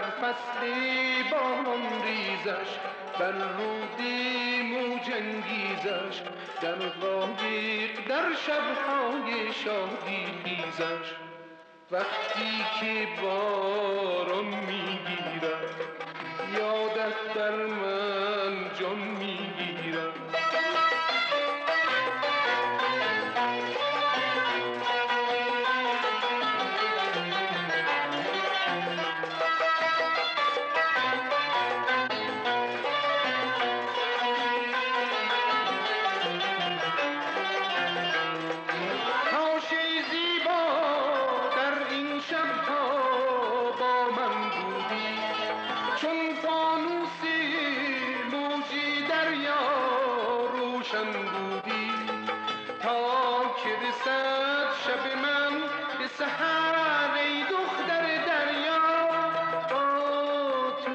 فصل باران ریزش، بر رود موج انگیزش، در قایق در شبهای شادی خیزش. وقتی که باران میگیرد یادت در من جان میگیرد. بودی تا که رسد شب من به سحر، ای دختر دریا با تو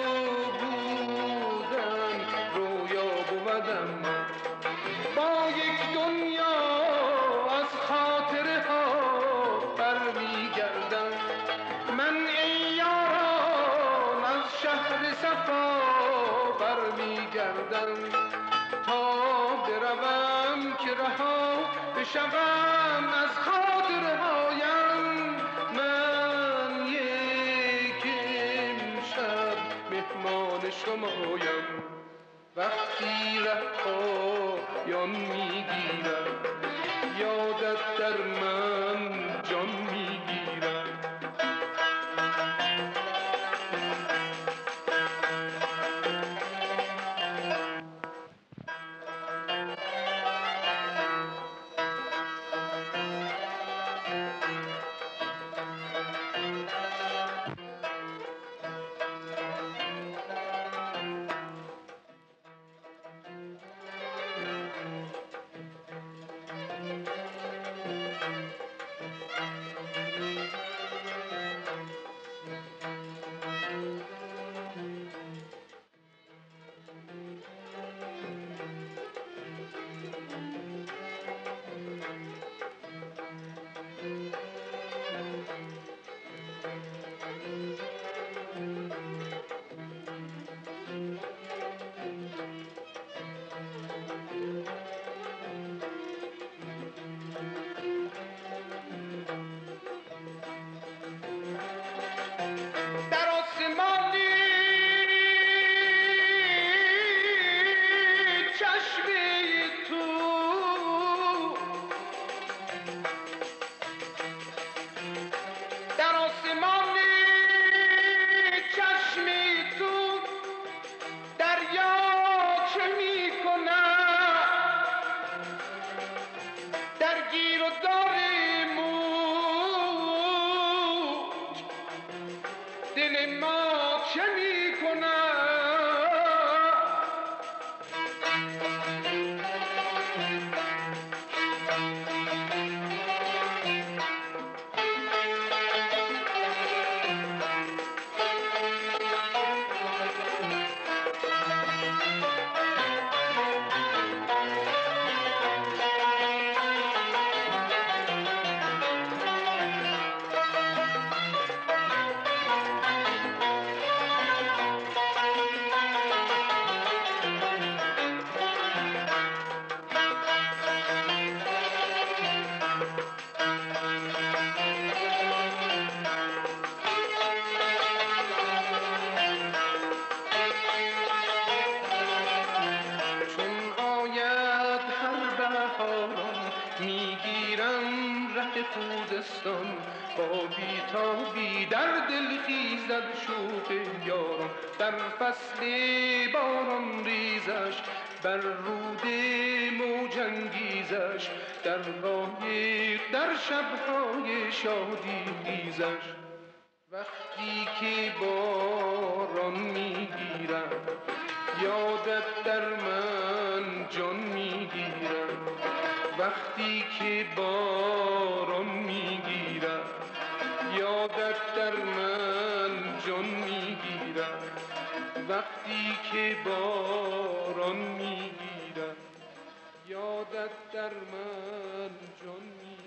بودن رویا بودم، با یک دنیا از خاطره ها برمیگردم. من ای یاران از شهر صفا برمیگردم تا بروم که رها بشوم از خاطره هایم. من یک امشب مهمان شمایم، وقتی ره پایان میگیرد یادت در من جان میگیرد. دل ما چه می‌کند؟ میگیرم ره خوزستان، با بیتابی در دل خیزد شوق یاران. در فصل باران ریزش، بر رود موج انگیزش، در قایق در شبهای شادی خیزش. وقتی که باران میگیرد یادت در من جان میگیرد. وقتی که باران میگیرد یادت در من جان میگیرد. وقتی که باران میگیرد یادت در من جان میگیرد.